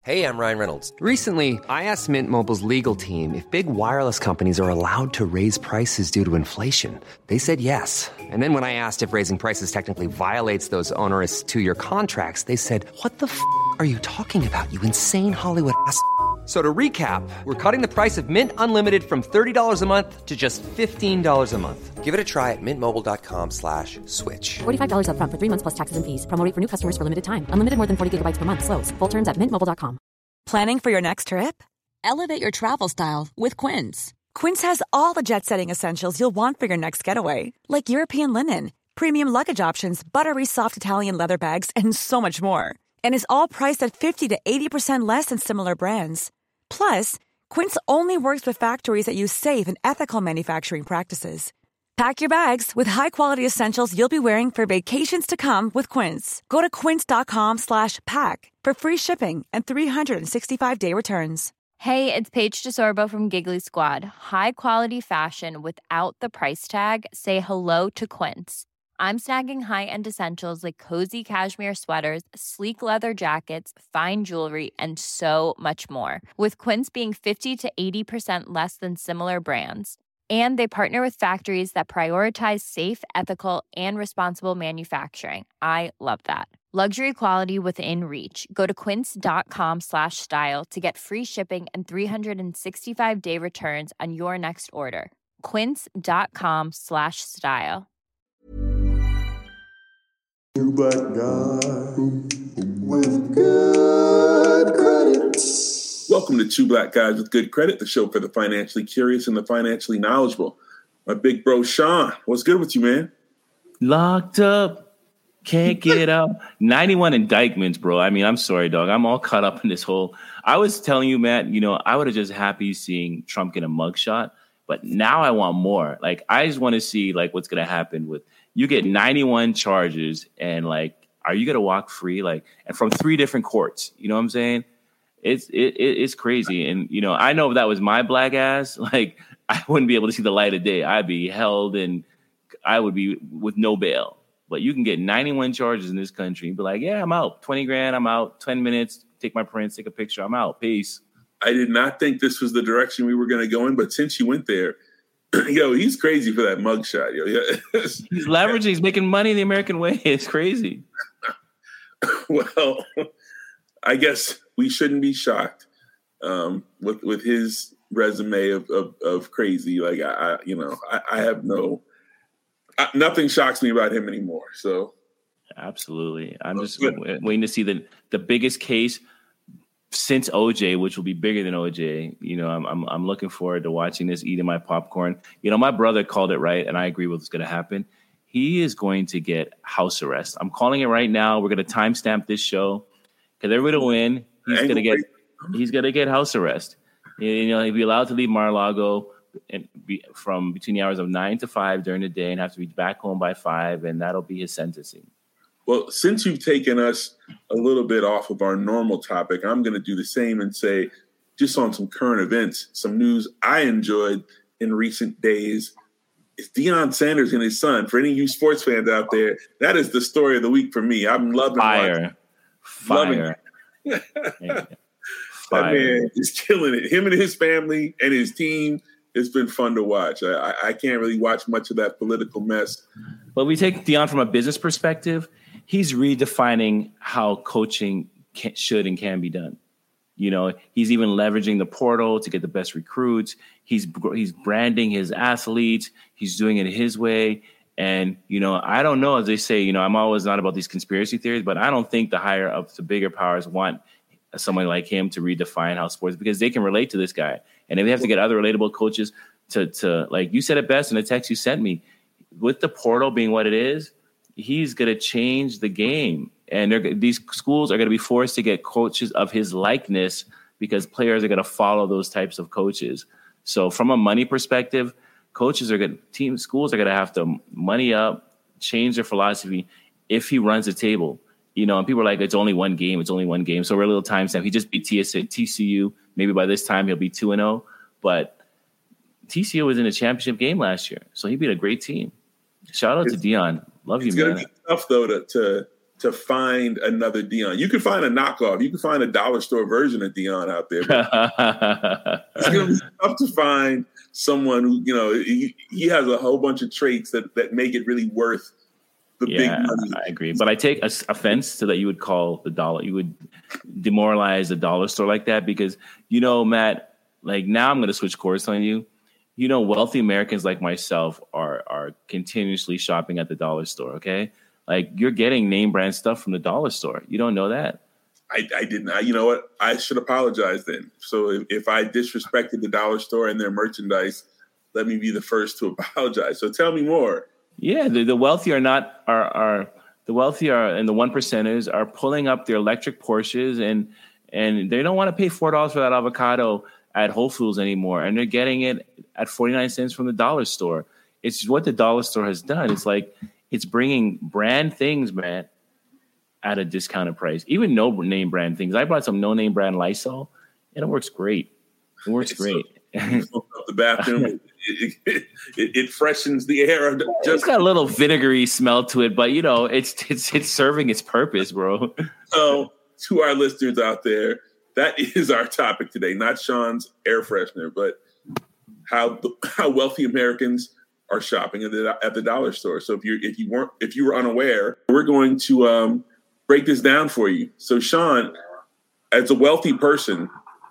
Hey, I'm Ryan Reynolds. Recently, I asked Mint Mobile's legal team if big wireless companies are allowed to raise prices due to inflation. They said yes. And then when I asked if raising prices technically violates those onerous two-year contracts, they said, "What the f*** are you talking about, you insane Hollywood ass?" So to recap, we're cutting the price of Mint Unlimited from $30 a month to just $15 a month. Give it a try at mintmobile.com/switch. $45 up front for 3 months plus taxes and fees. Promo rate for new customers for limited time. Unlimited more than 40 gigabytes per month. Slows full terms at mintmobile.com. Planning for your next trip? Elevate your travel style with Quince. Quince has all the jet-setting essentials you'll want for your next getaway, like European linen, premium luggage options, buttery soft Italian leather bags, and so much more. And is all priced at 50 to 80% less than similar brands. Plus, Quince only works with factories that use safe and ethical manufacturing practices. Pack your bags with high-quality essentials you'll be wearing for vacations to come with Quince. Go to quince.com/pack for free shipping and 365-day returns. Hey, it's Paige DeSorbo from Giggly Squad. High quality fashion without the price tag. Say hello to Quince. I'm snagging high-end essentials like cozy cashmere sweaters, sleek leather jackets, fine jewelry, and so much more. With Quince being 50 to 80% less than similar brands. And they partner with factories that prioritize safe, ethical, and responsible manufacturing. I love that. Luxury quality within reach. Go to quince.com/style to get free shipping and 365-day returns on your next order. Quince.com/style. You but God with good credit. Welcome to Two Black Guys with Good Credit, the show for the financially curious and the financially knowledgeable. My big bro, Sean, what's good with you, man? Locked up, can't get out. 91 indictments, bro. I mean, I'm sorry, dog. I'm all caught up in this whole. I was telling you, Matt, I would have just happy seeing Trump get a mugshot, but now I want more. Like, I just want to see what's going to happen with you get 91 charges and are you going to walk free? And from 3 different courts, you know what I'm saying? It's crazy. And, I know if that was my black ass, I wouldn't be able to see the light of day. I'd be held and I would be with no bail. But you can get 91 charges in this country and be like, yeah, I'm out. 20 grand, I'm out. 10 minutes, take my prints, take a picture, I'm out. Peace. I did not think this was the direction we were going to go in, but since you went there, he's crazy for that mugshot. He's leveraging, he's making money the American way. It's crazy. Well, I guess we shouldn't be shocked with his resume of crazy. I have nothing shocks me about him anymore. So absolutely, I'm just waiting to see the biggest case since OJ, which will be bigger than OJ. I'm looking forward to watching this, eating my popcorn. My brother called it right, and I agree with what's going to happen. He is going to get house arrest. I'm calling it right now. We're going to timestamp this show because everybody will win. He's going to get house arrest. He'll be allowed to leave Mar-a-Lago and from between the hours of 9 to 5 during the day and have to be back home by 5, and that'll be his sentencing. Well, since you've taken us a little bit off of our normal topic, I'm going to do the same and say, just on some current events, some news I enjoyed in recent days. It's Deion Sanders and his son. For any of you sports fans out there, that is the story of the week for me. I'm loving Fire. That man is killing it. Him and his family and his team, it's been fun to watch. I can't really watch much of that political mess. But we take Deion from a business perspective. He's redefining how coaching should and can be done. He's even leveraging the portal to get the best recruits. He's branding his athletes. He's doing it his way. And, I don't know, as they say, I'm always not about these conspiracy theories, but I don't think the higher ups, the bigger powers want someone like him to redefine how sports, because they can relate to this guy. And if they have to get other relatable coaches to like you said it best in the text you sent me, with the portal being what it is, he's going to change the game. And these schools are going to be forced to get coaches of his likeness because players are going to follow those types of coaches. So from a money perspective, schools are going to have to money up, change their philosophy if he runs the table. And people are like, it's only one game. So we're a little time stamp. He just beat TCU. Maybe by this time he'll be 2-0. But TCU was in a championship game last year. So he beat a great team. Shout out to Deion. Love you, man. It's going to be tough, though, to find another Dion. You can find a knockoff. You can find a dollar store version of Dion out there. But it's going to be tough to find someone who, he has a whole bunch of traits that make it really worth the big money. I agree. But I take offense to that you would call the dollar. You would demoralize a dollar store like that because, Matt, like now I'm going to switch course on you. Wealthy Americans like myself are continuously shopping at the dollar store, okay? Like you're getting name brand stuff from the dollar store. You don't know that? I didn't. You know what? I should apologize then. So if I disrespected the dollar store and their merchandise, let me be the first to apologize. So tell me more. Yeah, the wealthy and the 1%ers are pulling up their electric Porsches and they don't want to pay $4 for that avocado at Whole Foods anymore, and they're getting it at 49 cents from the dollar store. It's what the dollar store has done. It's like it's bringing brand things, man, at a discounted price. Even no name brand things. I bought some no name brand Lysol, and it works great. It works great. You open up the bathroom, it freshens the air. It's got a little vinegary smell to it, but it's serving its purpose, bro. So to our listeners out there, that is our topic today. Not Sean's air freshener, but how wealthy Americans are shopping at the dollar store. So if you were unaware, we're going to break this down for you. So Sean, as a wealthy person,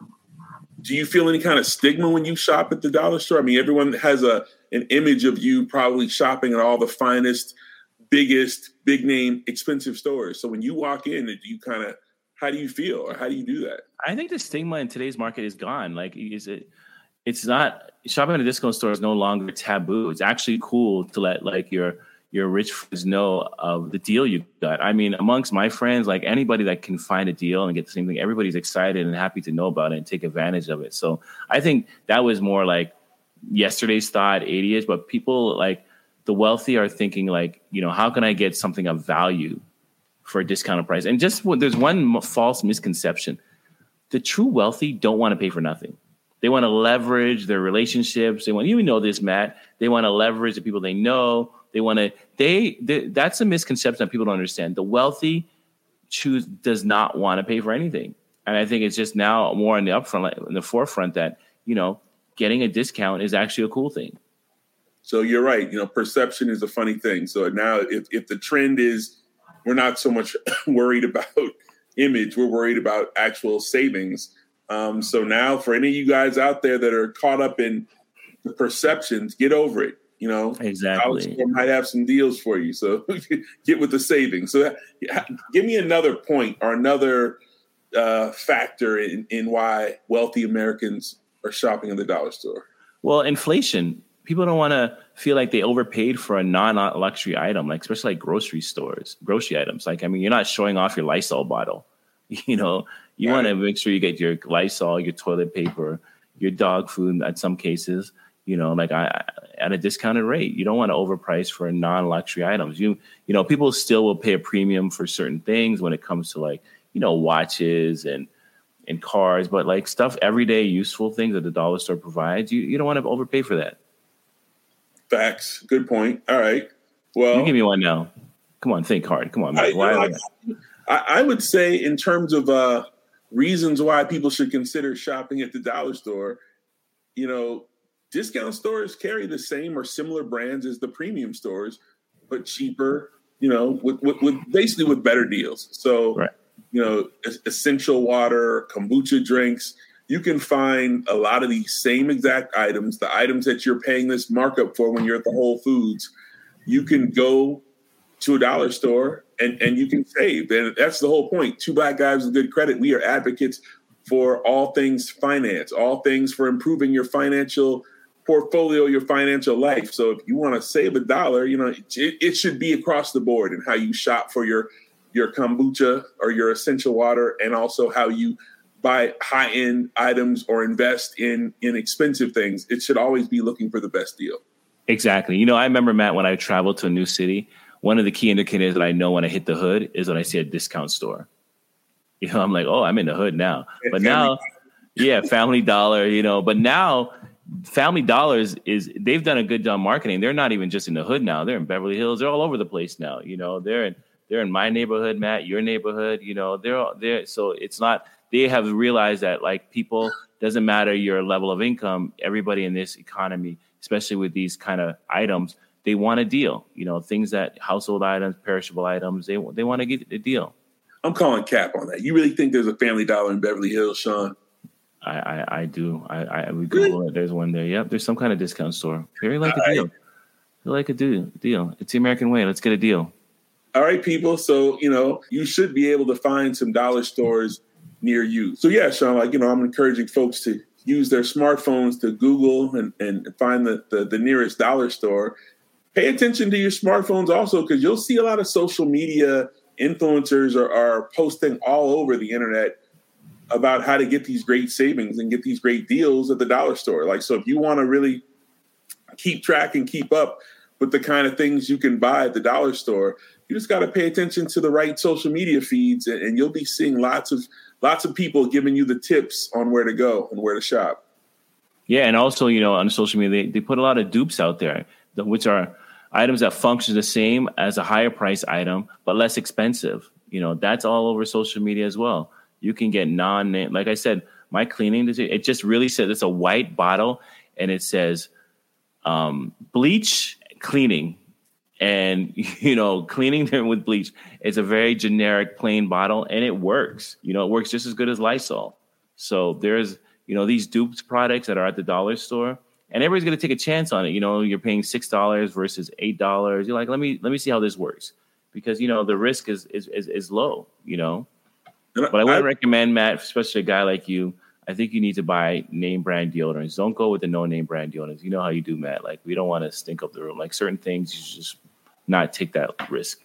do you feel any kind of stigma when you shop at the dollar store? I mean, everyone has an image of you probably shopping at all the finest, biggest, big name, expensive stores. So when you walk in, how do you feel, or how do you do that? I think the stigma in today's market is gone. Like, it's not, shopping at a discount store is no longer taboo. It's actually cool to let like your rich friends know of the deal you got. I mean, amongst my friends, like anybody that can find a deal and get the same thing, everybody's excited and happy to know about it and take advantage of it. So I think that was more like yesterday's thought, 80s, but people like the wealthy are thinking like, how can I get something of value for a discounted price? And there's one false misconception. The true wealthy don't want to pay for nothing. They want to leverage their relationships. You know this, Matt. They want to leverage the people they know. That's a misconception that people don't understand. The wealthy does not want to pay for anything. And I think it's just now more in the forefront that, getting a discount is actually a cool thing. So you're right. Perception is a funny thing. So now if the trend is, we're not so much worried about image, we're worried about actual savings. So now for any of you guys out there that are caught up in the perceptions, get over it. Exactly. I might have some deals for you. So get with the savings. So give me another point or another factor in why wealthy Americans are shopping at the dollar store. Well, inflation. People don't want to feel like they overpaid for a non-luxury item, like especially like grocery items. Like, I mean, you're not showing off your Lysol bottle. You want to make sure you get your Lysol, your toilet paper, your dog food at some cases, at a discounted rate. You don't want to overprice for non-luxury items. People still will pay a premium for certain things when it comes to like, watches and cars, but like stuff, everyday useful things that the dollar store provides, you don't want to overpay for that. Facts. Good point. All right. Well, you give me one now. Come on, think hard. Come on, man. I would say in terms of reasons why people should consider shopping at the dollar store, discount stores carry the same or similar brands as the premium stores, but cheaper, with better deals. So, right. Essential water, kombucha drinks, you can find a lot of these same exact items, the items that you're paying this markup for when you're at the Whole Foods. You can go to a dollar store and you can save. And that's the whole point. Two Black Guys with Good Credit. We are advocates for all things finance, all things for improving your financial portfolio, your financial life. So if you want to save $1, it should be across the board in how you shop for your kombucha or your essential water, and also how you buy high-end items or invest in expensive things. It should always be looking for the best deal. Exactly. I remember, Matt, when I traveled to a new city, one of the key indicators that I know when I hit the hood is when I see a discount store. I'm like, oh, I'm in the hood now. But now, Family Dollar, but now Family Dollars they've done a good job marketing. They're not even just in the hood now. They're in Beverly Hills. They're all over the place now. They're They're in my neighborhood, Matt, your neighborhood. They're so it's not. They have realized that like people doesn't matter your level of income. Everybody in this economy, especially with these kind of items, they want a deal. Things that household items, perishable items, they want to get a deal. I'm calling cap on that. You really think there's a Family Dollar in Beverly Hills, Sean? I do. We Google it. There's one there. Yep. There's some kind of discount store. Very like a deal. They like a deal. It's the American way. Let's get a deal. All right, people. So, you should be able to find some dollar stores near you. So yeah, Sean, I'm encouraging folks to use their smartphones to Google and find the nearest dollar store. Pay attention to your smartphones also, because you'll see a lot of social media influencers are posting all over the internet about how to get these great savings and get these great deals at the dollar store. So if you want to really keep track and keep up with the kind of things you can buy at the dollar store, you just got to pay attention to the right social media feeds, and you'll be seeing lots of people giving you the tips on where to go and where to shop. Yeah, and also, on social media, they put a lot of dupes out there, which are items that function the same as a higher price item, but less expensive. That's all over social media as well. You can get non-name. Like I said, my cleaning, it just really says it's a white bottle and it says bleach cleaning. And, cleaning them with bleach, it's a very generic plain bottle and it works. It works just as good as Lysol. So there's, these dupes products that are at the dollar store. And everybody's going to take a chance on it. You're paying $6 versus $8. You're like, let me see how this works, because the risk is low. But I would recommend, Matt, especially a guy like you. I think you need to buy name brand deodorants. Don't go with the no name brand deodorants. You know how you do, Matt. Like, we don't want to stink up the room. Like, certain things, you should just not take that risk.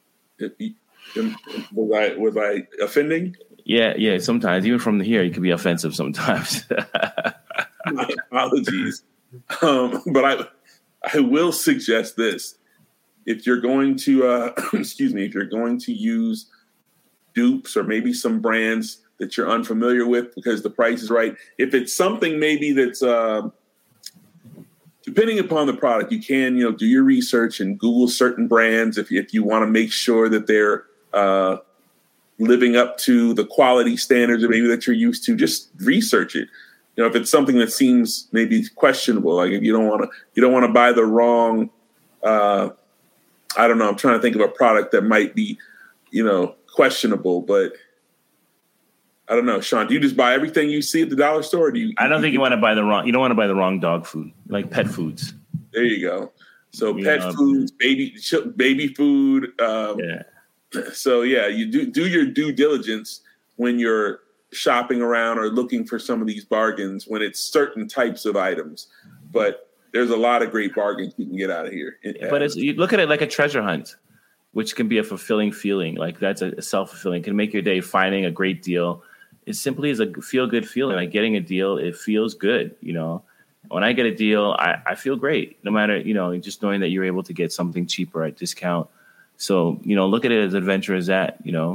Was I offending? Yeah. Sometimes, even from here, you can be offensive sometimes. My apologies. But I will suggest this. If you're going to, if you're going to use dupes or maybe some brands that you're unfamiliar with because the price is right, if it's something maybe that's, depending upon the product, you can, do your research and Google certain brands if you want to make sure that they're living up to the quality standards maybe that you're used to. Just research it. If it's something that seems maybe questionable, like if you don't want to buy the wrong, I don't know. I'm trying to think of a product that might be, questionable, but I don't know. Sean, do you just buy everything you see at the dollar store? Or I don't think you want to buy the wrong. You don't want to buy the wrong dog food, like pet foods. There you go. So pet foods, baby food. Yeah. So yeah, you do your due diligence when you're shopping around or looking for some of these bargains when it's certain types of items. But there's a lot of great bargains you can get out of here. But you look at it like a treasure hunt, which can be a fulfilling feeling. Like, that's a self-fulfilling, can make your day. Finding a great deal, it simply is a feel-good feeling. Like, getting a deal, it feels good. When I get a deal, I feel great, no matter, just knowing that you're able to get something cheaper at discount. So, look at it as adventure as that,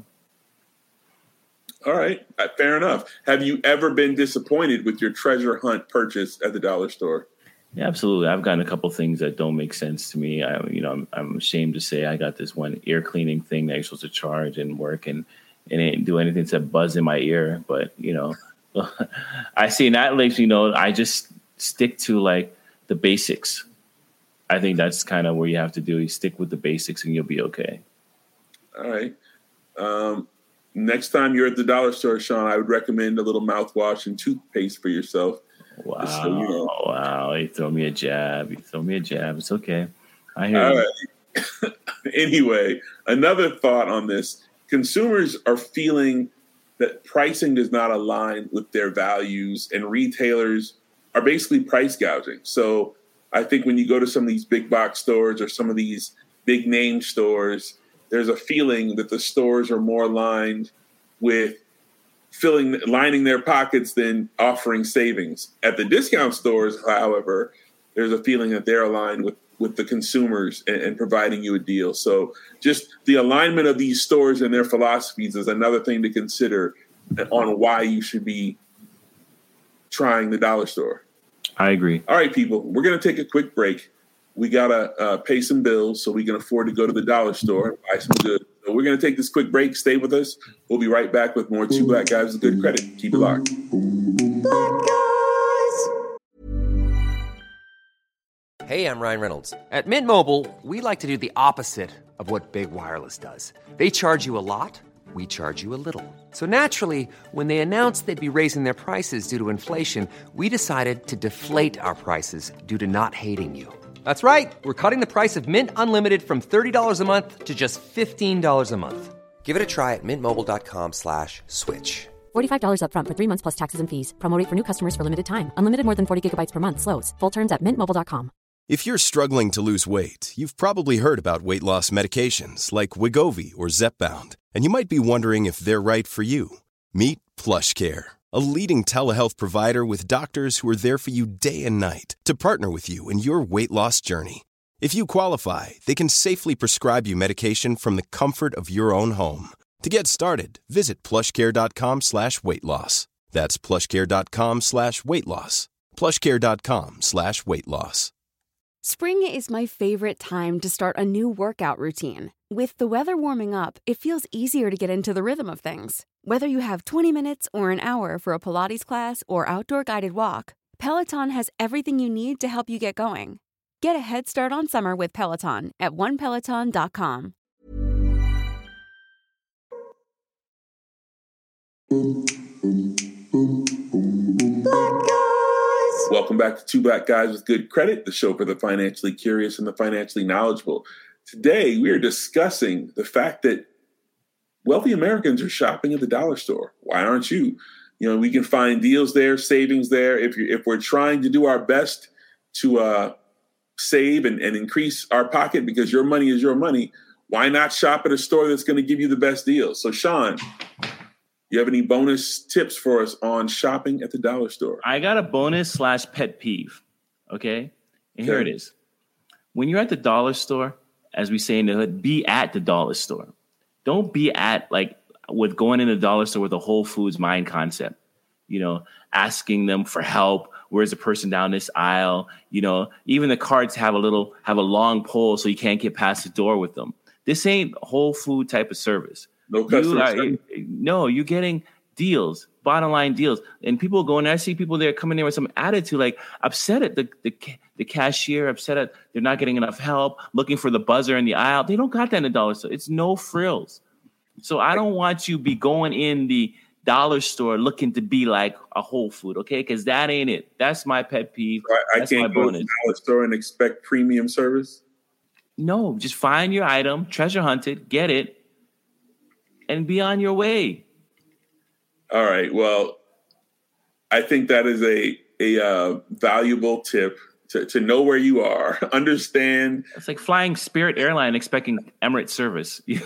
All right. Fair enough. Have you ever been disappointed with your treasure hunt purchase at the dollar store? Yeah, absolutely. I've gotten a couple things that don't make sense to me. I'm ashamed to say I got this one ear cleaning thing that you're supposed to charge and work, and it didn't do anything except buzz in my ear. But, I see that, like, I just stick to like the basics. I think that's kind of where you have to do. You stick with the basics and you'll be okay. All right. Next time you're at the dollar store, Sean, I would recommend a little mouthwash and toothpaste for yourself. Wow. So, wow. You throw me a jab. It's okay. I hear All you. Right. Anyway, another thought on this. Consumers are feeling that pricing does not align with their values, and retailers are basically price gouging. So I think when you go to some of these big box stores or some of these big name stores, there's a feeling that the stores are more aligned with lining their pockets than offering savings. At the discount stores, however, there's a feeling that they're aligned with the consumers and providing you a deal. So just the alignment of these stores and their philosophies is another thing to consider on why you should be trying the dollar store. I agree. All right, people, we're going to take a quick break. We got to pay some bills so we can afford to go to the dollar store and buy some goods. So we're going to take this quick break. Stay with us. We'll be right back with more Two Black Guys with Good Credit. Keep it locked. Hey, I'm Ryan Reynolds. At Mint Mobile, we like to do the opposite of what Big Wireless does. They charge you a lot, we charge you a little. So naturally, when they announced they'd be raising their prices due to inflation, we decided to deflate our prices due to not hating you. That's right. We're cutting the price of Mint Unlimited from $30 a month to just $15 a month. Give it a try at mintmobile.com/switch. $45 up front for 3 months plus taxes and fees. Promo rate for new customers for limited time. Unlimited more than 40 gigabytes per month slows. Full terms at mintmobile.com. If you're struggling to lose weight, you've probably heard about weight loss medications like Wegovy or Zepbound, and you might be wondering if they're right for you. Meet PlushCare, a leading telehealth provider with doctors who are there for you day and night to partner with you in your weight loss journey. If you qualify, they can safely prescribe you medication from the comfort of your own home. To get started, visit plushcare.com/weightloss. That's plushcare.com/weightloss. plushcare.com/weightloss. Spring is my favorite time to start a new workout routine. With the weather warming up, it feels easier to get into the rhythm of things. Whether you have 20 minutes or an hour for a Pilates class or outdoor guided walk, Peloton has everything you need to help you get going. Get a head start on summer with Peloton at onepeloton.com. Welcome back to Two Black Guys with Good Credit, the show for the financially curious and the financially knowledgeable. Today, we are discussing the fact that wealthy Americans are shopping at the dollar store. Why aren't you? You know, we can find deals there, savings there. If we're trying to do our best to save and increase our pocket, because your money is your money, why not shop at a store that's going to give you the best deals? So, Sean, you have any bonus tips for us on shopping at the dollar store? I got a bonus/pet peeve. Okay. And here it is. When you're at the dollar store, as we say in the hood, be at the dollar store. Don't be at with going in the dollar store with a Whole Foods mind concept, asking them for help. Where's the person down this aisle? Even the carts have a long pole so you can't get past the door with them. This ain't Whole Food type of service. No customer service. No, you're getting deals, bottom line deals. And people go in there, I see people there coming there with some attitude, like upset at the cashier, upset at they're not getting enough help, looking for the buzzer in the aisle. They don't got that in the dollar store. It's no frills. So I don't want you be going in the dollar store looking to be like a Whole Food, okay? Because that ain't it. That's my pet peeve. I can't go to the dollar store and expect premium service? No, just find your item, treasure hunt it, get it, and be on your way. All right. Well, I think that is a valuable tip to know where you are. Understand. It's like flying Spirit Airline expecting Emirates service. You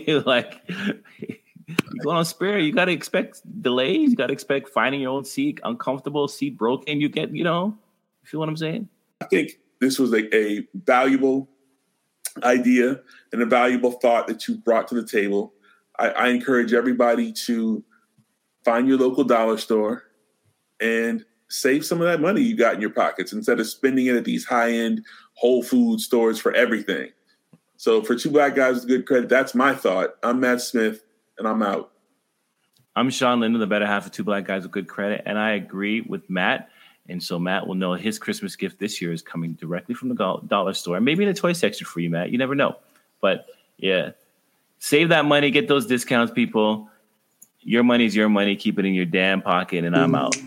go on Spirit, you got to expect delays. You got to expect finding your own seat, uncomfortable, seat broken. You get, you feel what I'm saying? I think this was a valuable idea and a valuable thought that you brought to the table. I encourage everybody to find your local dollar store and save some of that money you got in your pockets instead of spending it at these high-end Whole Food stores for everything. So for Two Black Guys with Good Credit, that's my thought. I'm Matt Smith, and I'm out. I'm Sean Linden, the better half of Two Black Guys with Good Credit, and I agree with Matt. And so Matt will know his Christmas gift this year is coming directly from the dollar store. Maybe in the toy section for you, Matt. You never know. But, yeah. Save that money, get those discounts, people. Your money's your money. Keep it in your damn pocket, and I'm out.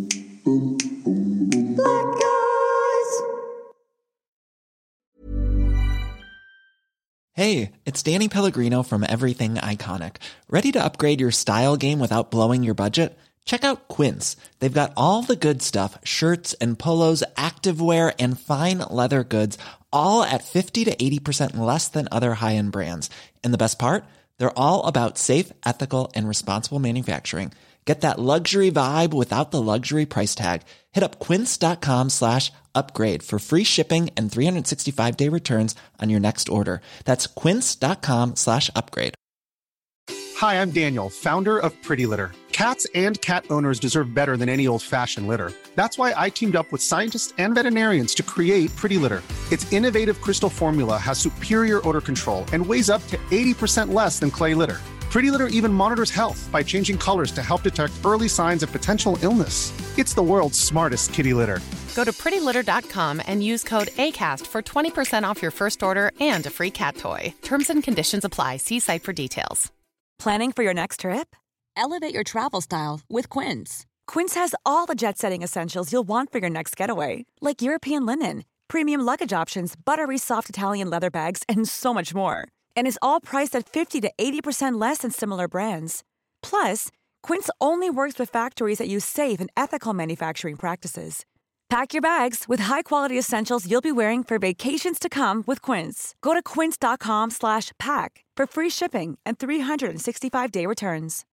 Hey, it's Danny Pellegrino from Everything Iconic. Ready to upgrade your style game without blowing your budget? Check out Quince. They've got all the good stuff, shirts and polos, activewear, and fine leather goods, all at 50 to 80% less than other high-end brands. And the best part? They're all about safe, ethical, and responsible manufacturing. Get that luxury vibe without the luxury price tag. Hit up quince.com/upgrade for free shipping and 365-day returns on your next order. That's quince.com/upgrade. Hi, I'm Daniel, founder of Pretty Litter. Cats and cat owners deserve better than any old-fashioned litter. That's why I teamed up with scientists and veterinarians to create Pretty Litter. Its innovative crystal formula has superior odor control and weighs up to 80% less than clay litter. Pretty Litter even monitors health by changing colors to help detect early signs of potential illness. It's the world's smartest kitty litter. Go to prettylitter.com and use code ACAST for 20% off your first order and a free cat toy. Terms and conditions apply. See site for details. Planning for your next trip? Elevate your travel style with Quince. Quince has all the jet-setting essentials you'll want for your next getaway, like European linen, premium luggage options, buttery soft Italian leather bags, and so much more. And is all priced at 50 to 80% less than similar brands. Plus, Quince only works with factories that use safe and ethical manufacturing practices. Pack your bags with high-quality essentials you'll be wearing for vacations to come with Quince. Go to quince.com/pack for free shipping and 365-day returns.